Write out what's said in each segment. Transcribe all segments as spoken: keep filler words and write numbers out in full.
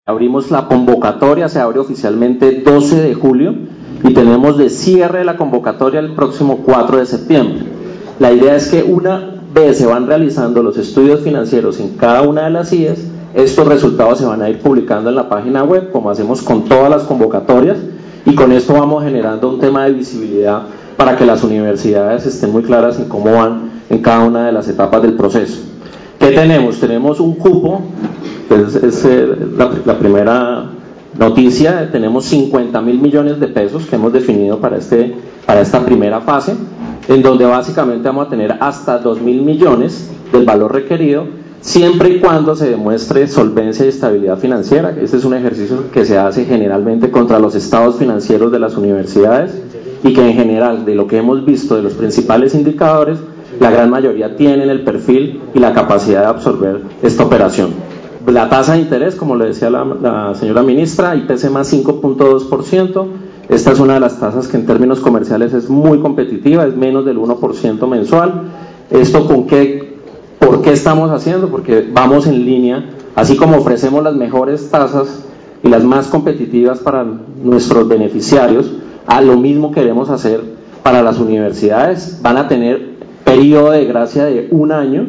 Abrimos la convocatoria, se abre oficialmente doce de julio y tenemos de cierre la convocatoria el próximo cuatro de septiembre. La idea es que una vez se van realizando los estudios financieros en cada una de las I E S, estos resultados se van a ir publicando en la página web, como hacemos con todas las convocatorias, y con esto vamos generando un tema de visibilidad para que las universidades estén muy claras en cómo van en cada una de las etapas del proceso. ¿Qué tenemos? Tenemos un cupo, es, es la, la primera noticia, tenemos cincuenta mil millones de pesos que hemos definido para, este, para esta primera fase, en donde básicamente vamos a tener hasta dos mil millones del valor requerido, siempre y cuando se demuestre solvencia y estabilidad financiera. Este es un ejercicio que se hace generalmente contra los estados financieros de las universidades y que en general, de lo que hemos visto de los principales indicadores, la gran mayoría tienen el perfil y la capacidad de absorber esta operación. La tasa de interés, como le decía la, la señora ministra, I P C más cinco punto dos por ciento. Esta es una de las tasas que en términos comerciales es muy competitiva, es menos del uno por ciento mensual. ¿Esto con qué? ¿Por qué estamos haciendo? Porque vamos en línea, así como ofrecemos las mejores tasas y las más competitivas para nuestros beneficiarios, a lo mismo queremos hacer para las universidades. Van a tener periodo de gracia de un año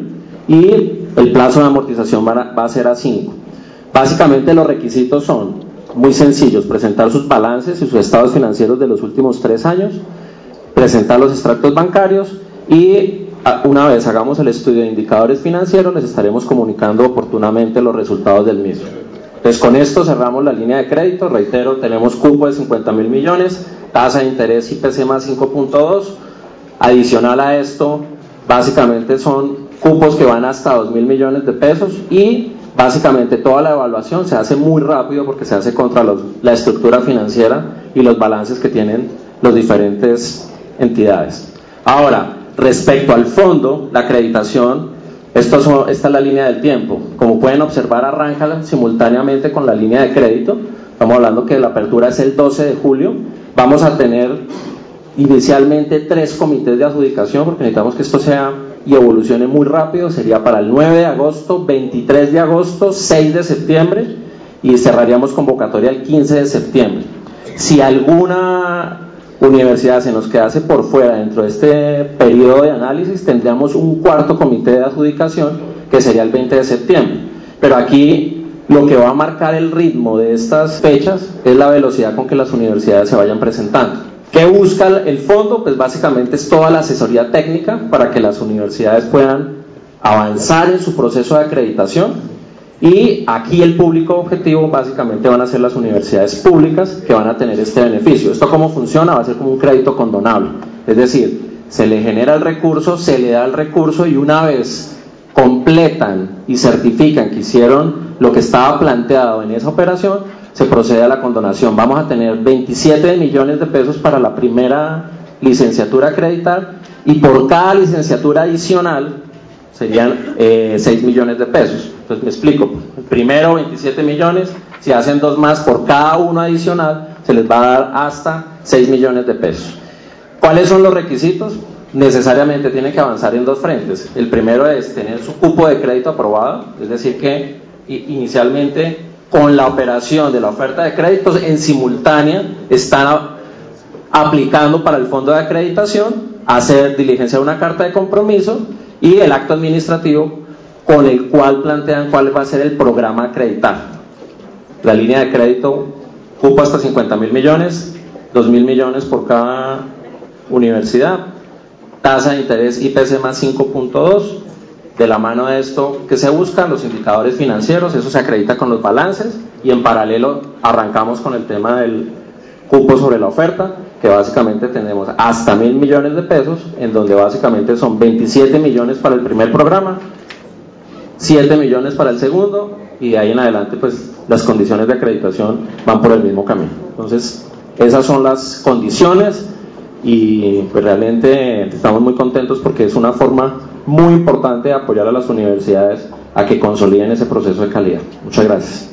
y el plazo de amortización va a, va a ser a cinco. Básicamente los requisitos son muy sencillos: presentar sus balances y sus estados financieros de los últimos tres años, presentar los extractos bancarios y una vez hagamos el estudio de indicadores financieros les estaremos comunicando oportunamente los resultados del mismo. Entonces con esto cerramos la línea de crédito. Reitero, tenemos cupo de cincuenta mil millones, tasa de interés I P C más cinco punto dos. Adicional a esto, básicamente son cupos que van hasta dos mil millones de pesos y básicamente toda la evaluación se hace muy rápido porque se hace contra los, la estructura financiera y los balances que tienen las diferentes entidades. Ahora, respecto al fondo, la acreditación, esto son, esta es la línea del tiempo. Como pueden observar, arranca simultáneamente con la línea de crédito. Estamos hablando que la apertura es el doce de julio. Vamos a tener inicialmente tres comités de adjudicación porque necesitamos que esto sea y evolucione muy rápido. Sería para el nueve de agosto, veintitrés de agosto, seis de septiembre y cerraríamos convocatoria el quince de septiembre. Si alguna universidad se nos quedase por fuera dentro de este periodo de análisis, tendríamos un cuarto comité de adjudicación que sería el veinte de septiembre. Pero aquí lo que va a marcar el ritmo de estas fechas es la velocidad con que las universidades se vayan presentando. ¿Qué busca el fondo? Pues básicamente es toda la asesoría técnica para que las universidades puedan avanzar en su proceso de acreditación, y aquí el público objetivo básicamente van a ser las universidades públicas que van a tener este beneficio. ¿Esto cómo funciona? Va a ser como un crédito condonable, es decir, se le genera el recurso, se le da el recurso y una vez completan y certifican que hicieron lo que estaba planteado en esa operación, se procede a la condonación. Vamos a tener veintisiete millones de pesos para la primera licenciatura a acreditar y por cada licenciatura adicional serían eh, seis millones de pesos. Entonces me explico: el primero veintisiete millones, si hacen dos más por cada uno adicional se les va a dar hasta seis millones de pesos. ¿Cuáles son los requisitos? Necesariamente tienen que avanzar en dos frentes. El primero es tener su cupo de crédito aprobado, es decir que inicialmente con la operación de la oferta de créditos en simultánea están aplicando para el fondo de acreditación, hacer diligencia de una carta de compromiso y el acto administrativo con el cual plantean cuál va a ser el programa a acreditar. La línea de crédito, cupo hasta cincuenta mil millones, dos mil millones por cada universidad, tasa de interés I P C más cinco punto dos. De la mano de esto, que se buscan los indicadores financieros, eso se acredita con los balances y en paralelo arrancamos con el tema del cupo sobre la oferta, que básicamente tenemos hasta mil millones de pesos, en donde básicamente son veintisiete millones para el primer programa, siete millones para el segundo y de ahí en adelante pues las condiciones de acreditación van por el mismo camino. Entonces esas son las condiciones y pues realmente estamos muy contentos porque es una forma muy importante de apoyar a las universidades a que consoliden ese proceso de calidad. Muchas gracias.